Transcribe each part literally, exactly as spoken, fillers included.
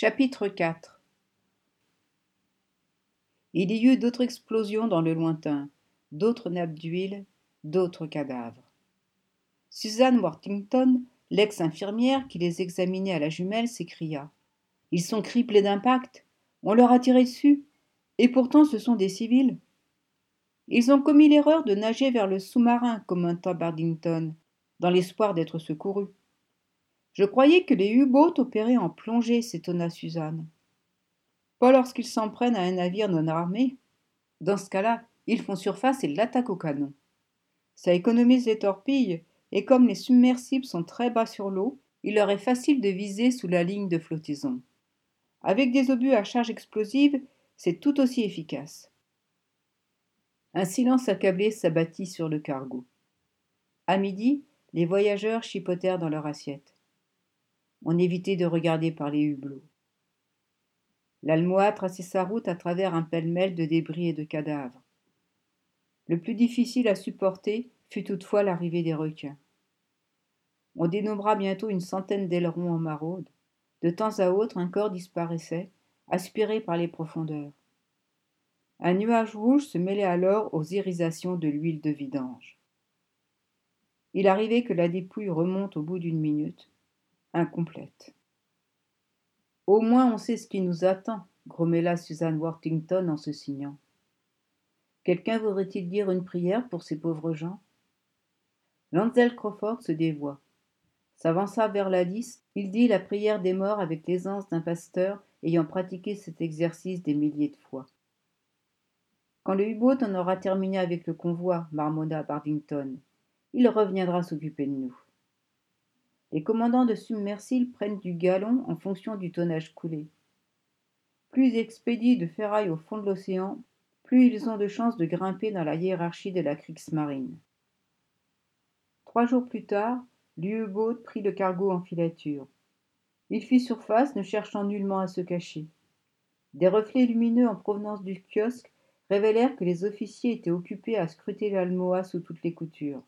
Chapitre quatre. Il y eut d'autres explosions dans le lointain, d'autres nappes d'huile, d'autres cadavres. Susan Worthington, l'ex-infirmière qui les examinait à la jumelle, s'écria. « Ils sont criblés d'impact. On leur a tiré dessus. Et pourtant ce sont des civils. » « Ils ont commis l'erreur de nager vers le sous-marin, commenta Bardington, dans l'espoir d'être secourus. « Je croyais que les U-boats opéraient en plongée, s'étonna Suzanne. « Pas lorsqu'ils s'en prennent à un navire non armé. Dans ce cas-là, ils font surface et l'attaquent au canon. Ça économise les torpilles, et comme les submersibles sont très bas sur l'eau, il leur est facile de viser sous la ligne de flottaison. Avec des obus à charge explosive, c'est tout aussi efficace. » Un silence accablé s'abattit sur le cargo. À midi, les voyageurs chipotèrent dans leur assiette. On évitait de regarder par les hublots. L'Almoa traçait sa route à travers un pêle-mêle de débris et de cadavres. Le plus difficile à supporter fut toutefois l'arrivée des requins. On dénombra bientôt une centaine d'ailerons en maraude. De temps à autre, un corps disparaissait, aspiré par les profondeurs. Un nuage rouge se mêlait alors aux irisations de l'huile de vidange. Il arrivait que la dépouille remonte au bout d'une minute, incomplète. « Au moins on sait ce qui nous attend, » grommela Susan Worthington en se signant. « Quelqu'un voudrait-il dire une prière pour ces pauvres gens ?» Lansdale Crawford se dévoua. S'avança vers la liste, il dit la prière des morts avec l'aisance d'un pasteur ayant pratiqué cet exercice des milliers de fois. « Quand le U-boat en aura terminé avec le convoi, » marmonna Bardington, « il reviendra s'occuper de nous. » Les commandants de submersibles prennent du galon en fonction du tonnage coulé. Plus ils expédient de ferraille au fond de l'océan, plus ils ont de chances de grimper dans la hiérarchie de la Kriegsmarine. Trois jours plus tard, l'U-boat prit le cargo en filature. Il fit surface, ne cherchant nullement à se cacher. Des reflets lumineux en provenance du kiosque révélèrent que les officiers étaient occupés à scruter l'Almoa sous toutes les coutures.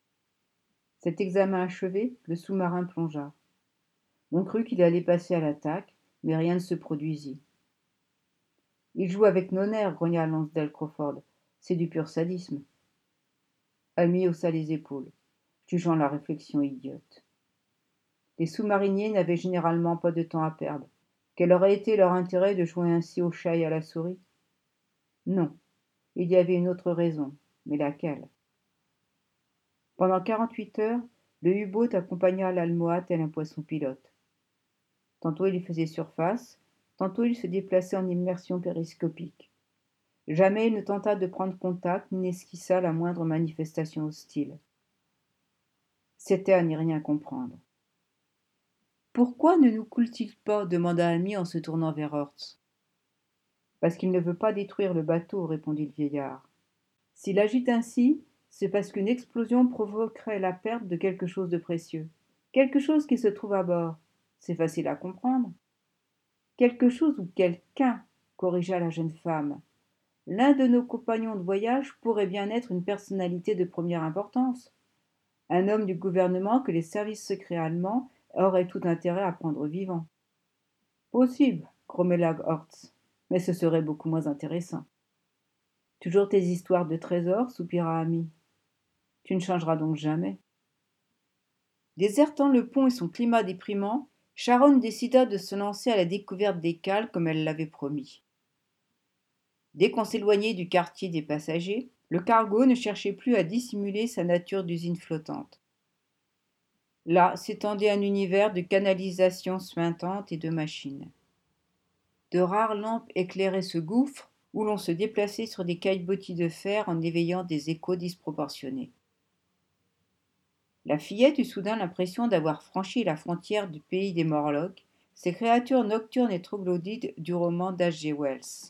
Cet examen achevé, le sous-marin plongea. On crut qu'il allait passer à l'attaque, mais rien ne se produisit. « Il joue avec nos nerfs, » grogna Lansdale Crawford. « C'est du pur sadisme. » Amy haussa les épaules, jugeant la réflexion idiote. Les sous-mariniers n'avaient généralement pas de temps à perdre. Quel aurait été leur intérêt de jouer ainsi au chat et à la souris? Non, il y avait une autre raison, mais laquelle? Pendant quarante-huit heures, le U-boat accompagna l'Almoa tel un poisson pilote. Tantôt il faisait surface, tantôt il se déplaçait en immersion périscopique. Jamais il ne tenta de prendre contact ni n'esquissa la moindre manifestation hostile. C'était à n'y rien comprendre. « Pourquoi ne nous coule-t-il pas » demanda Amy en se tournant vers Hortz. « Parce qu'il ne veut pas détruire le bateau, » répondit le vieillard. « S'il agite ainsi, c'est parce qu'une explosion provoquerait la perte de quelque chose de précieux. Quelque chose qui se trouve à bord. C'est facile à comprendre. »« Quelque chose ou quelqu'un, » corrigea la jeune femme. « L'un de nos compagnons de voyage pourrait bien être une personnalité de première importance. Un homme du gouvernement que les services secrets allemands auraient tout intérêt à prendre vivant. »« Possible, » grommela Hortz, « mais ce serait beaucoup moins intéressant. »« Toujours tes histoires de trésors, » soupira Amy. « Tu ne changeras donc jamais. » Désertant le pont et son climat déprimant, Sharon décida de se lancer à la découverte des cales comme elle l'avait promis. Dès qu'on s'éloignait du quartier des passagers, le cargo ne cherchait plus à dissimuler sa nature d'usine flottante. Là s'étendait un univers de canalisations suintantes et de machines. De rares lampes éclairaient ce gouffre où l'on se déplaçait sur des caillebotis de fer en éveillant des échos disproportionnés. La fillette eut soudain l'impression d'avoir franchi la frontière du pays des Morlocks, ces créatures nocturnes et troglodytes du roman d'H G Wells.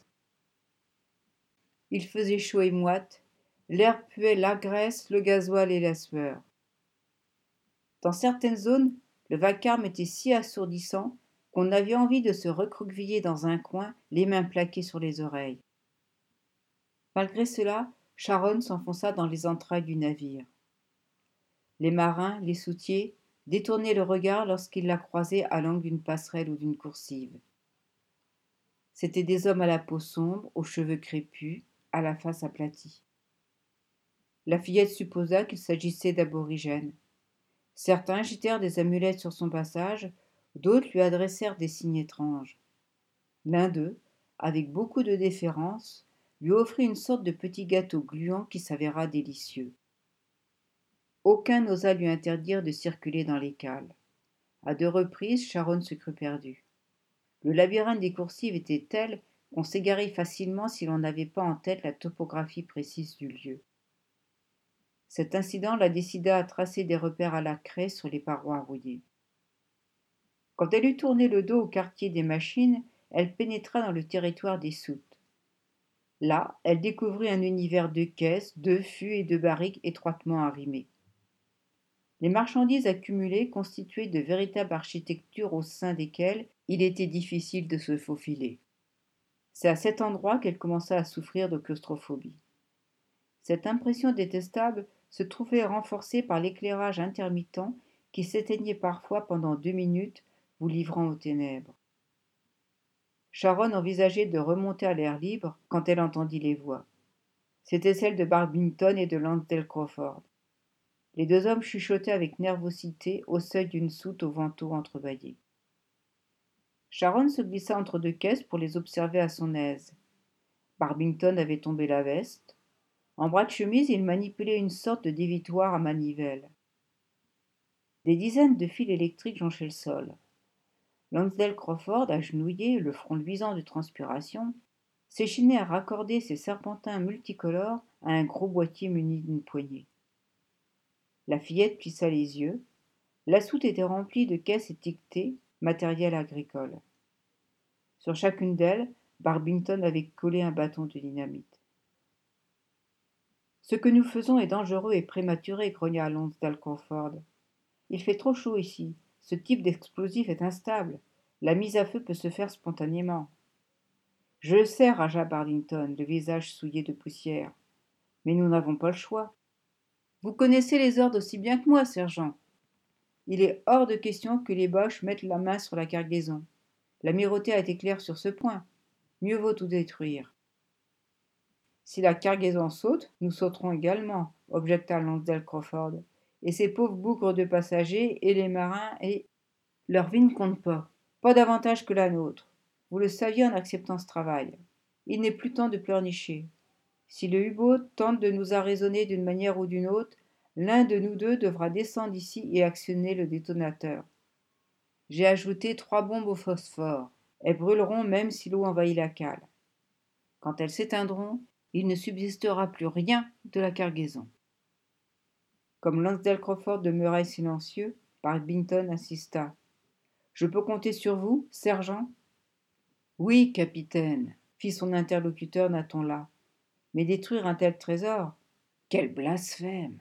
Il faisait chaud et moite, l'air puait la graisse, le gasoil et la sueur. Dans certaines zones, le vacarme était si assourdissant qu'on avait envie de se recroqueviller dans un coin, les mains plaquées sur les oreilles. Malgré cela, Sharon s'enfonça dans les entrailles du navire. Les marins, les soutiers, détournaient le regard lorsqu'ils la croisaient à l'angle d'une passerelle ou d'une coursive. C'étaient des hommes à la peau sombre, aux cheveux crépus, à la face aplatie. La fillette supposa qu'il s'agissait d'aborigènes. Certains agitèrent des amulettes sur son passage, d'autres lui adressèrent des signes étranges. L'un d'eux, avec beaucoup de déférence, lui offrit une sorte de petit gâteau gluant qui s'avéra délicieux. Aucun n'osa lui interdire de circuler dans les cales. À deux reprises, Charonne se crut perdue. Le labyrinthe des coursives était tel qu'on s'égarait facilement si l'on n'avait pas en tête la topographie précise du lieu. Cet incident la décida à tracer des repères à la craie sur les parois rouillées. Quand elle eut tourné le dos au quartier des machines, elle pénétra dans le territoire des soutes. Là, elle découvrit un univers de caisses, de fûts et de barriques étroitement arrimés. Les marchandises accumulées constituaient de véritables architectures au sein desquelles il était difficile de se faufiler. C'est à cet endroit qu'elle commença à souffrir de claustrophobie. Cette impression détestable se trouvait renforcée par l'éclairage intermittent qui s'éteignait parfois pendant deux minutes, vous livrant aux ténèbres. Charonne envisageait de remonter à l'air libre quand elle entendit les voix. C'étaient celles de Barbington et de Lansdale Crawford. Les deux hommes chuchotaient avec nervosité au seuil d'une soute aux vantaux entrebâillés. Charonne se glissa entre deux caisses pour les observer à son aise. Barbington avait tombé la veste. En bras de chemise, il manipulait une sorte de dévitoire à manivelle. Des dizaines de fils électriques jonchaient le sol. Lansdale Crawford, agenouillé, le front luisant de transpiration, s'échinait à raccorder ses serpentins multicolores à un gros boîtier muni d'une poignée. La fillette plissa les yeux. La soute était remplie de caisses étiquetées matériel agricole. Sur chacune d'elles, Barbington avait collé un bâton de dynamite. Ce que nous faisons est dangereux et prématuré, grogna Lansdale Crawford. Il fait trop chaud ici. Ce type d'explosif est instable. La mise à feu peut se faire spontanément. Je le sais, ragea Barbington, le visage souillé de poussière. Mais nous n'avons pas le choix. Vous connaissez les ordres aussi bien que moi, sergent. Il est hors de question que les Boches mettent la main sur la cargaison. L'amirauté a été claire sur ce point. Mieux vaut tout détruire. Si la cargaison saute, nous sauterons également, objecta Lansdale Crawford. Et ces pauvres bougres de passagers, et les marins, et... Leur vie ne compte pas. Pas davantage que la nôtre. Vous le saviez en acceptant ce travail. Il n'est plus temps de pleurnicher. Si le U-boat tente de nous arraisonner d'une manière ou d'une autre, l'un de nous deux devra descendre ici et actionner le détonateur. J'ai ajouté trois bombes au phosphore. Elles brûleront même si l'eau envahit la cale. Quand elles s'éteindront, il ne subsistera plus rien de la cargaison. Comme Lansdale Crawford demeurait silencieux, Barbington insista. Je peux compter sur vous, sergent? Oui, capitaine, fit son interlocuteur d'un ton las. Mais détruire un tel trésor, quel blasphème!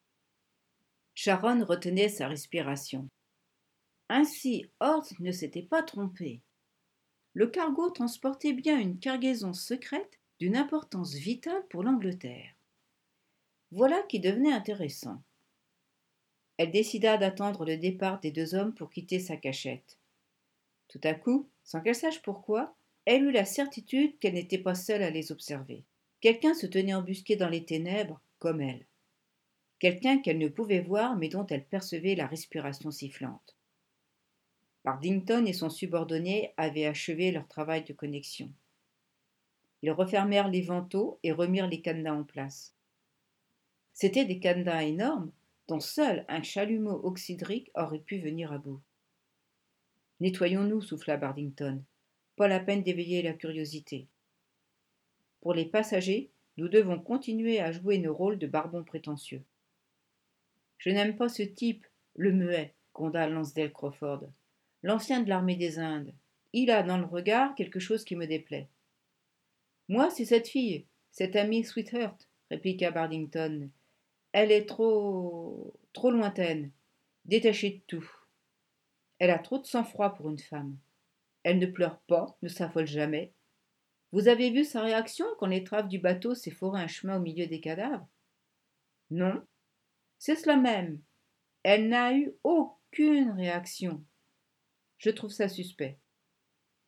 Charonne retenait sa respiration. Ainsi, Horst ne s'était pas trompé. Le cargo transportait bien une cargaison secrète d'une importance vitale pour l'Angleterre. Voilà qui devenait intéressant. Elle décida d'attendre le départ des deux hommes pour quitter sa cachette. Tout à coup, sans qu'elle sache pourquoi, elle eut la certitude qu'elle n'était pas seule à les observer. Quelqu'un se tenait embusqué dans les ténèbres, comme elle. Quelqu'un qu'elle ne pouvait voir mais dont elle percevait la respiration sifflante. Bardington et son subordonné avaient achevé leur travail de connexion. Ils refermèrent les vantaux et remirent les cadenas en place. C'étaient des cadenas énormes dont seul un chalumeau oxydrique aurait pu venir à bout. Nettoyons-nous, souffla Bardington. Pas la peine d'éveiller la curiosité. Pour les passagers, nous devons continuer à jouer nos rôles de barbons prétentieux. Je n'aime pas ce type, le muet, gronda Lansdale Crawford. L'ancien de l'armée des Indes. Il a dans le regard quelque chose qui me déplaît. Moi, c'est cette fille, cette amie Sweetheart, répliqua Bardington. Elle est trop. trop lointaine, détachée de tout. Elle a trop de sang-froid pour une femme. Elle ne pleure pas, ne s'affole jamais. Vous avez vu sa réaction quand l'étrave du bateau s'est foré un chemin au milieu des cadavres? Non. C'est cela même. Elle n'a eu aucune réaction. Je trouve ça suspect.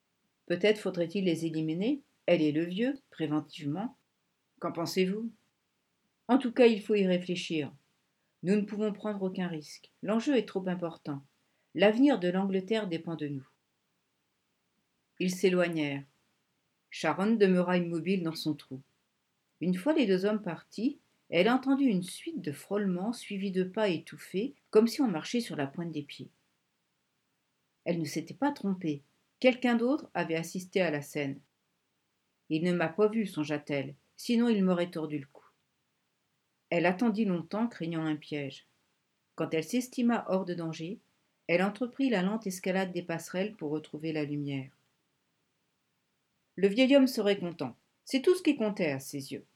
Peut-être faudrait-il les éliminer, elle et le vieux, préventivement. Qu'en pensez-vous? En tout cas, il faut y réfléchir. Nous ne pouvons prendre aucun risque. L'enjeu est trop important. L'avenir de l'Angleterre dépend de nous. Ils s'éloignèrent. Sharon demeura immobile dans son trou. Une fois les deux hommes partis, elle entendit une suite de frôlements suivis de pas étouffés, comme si on marchait sur la pointe des pieds. Elle ne s'était pas trompée. Quelqu'un d'autre avait assisté à la scène. Il ne m'a pas vue, songea-t-elle, sinon il m'aurait tordu le cou. Elle attendit longtemps, craignant un piège. Quand elle s'estima hors de danger, elle entreprit la lente escalade des passerelles pour retrouver la lumière. Le vieil homme serait content. C'est tout ce qui comptait à ses yeux.